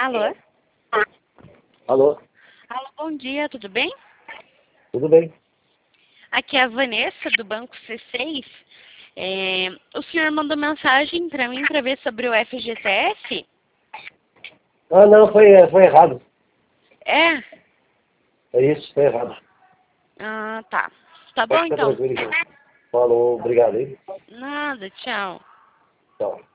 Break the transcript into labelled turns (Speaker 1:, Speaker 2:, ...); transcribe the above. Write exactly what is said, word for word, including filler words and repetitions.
Speaker 1: Alô?
Speaker 2: Alô?
Speaker 1: Alô, bom dia, tudo bem?
Speaker 2: Tudo bem?
Speaker 1: Aqui é a Vanessa, do Banco C seis. É, o senhor mandou mensagem para mim para ver sobre o F G T S?
Speaker 2: Ah, não, foi, foi errado.
Speaker 1: É?
Speaker 2: É isso, foi errado.
Speaker 1: Ah, tá. Tá bom,
Speaker 2: Pode ficar
Speaker 1: então.
Speaker 2: tranquilo, então. Falou, obrigado, hein?
Speaker 1: Nada, tchau.
Speaker 2: Tchau.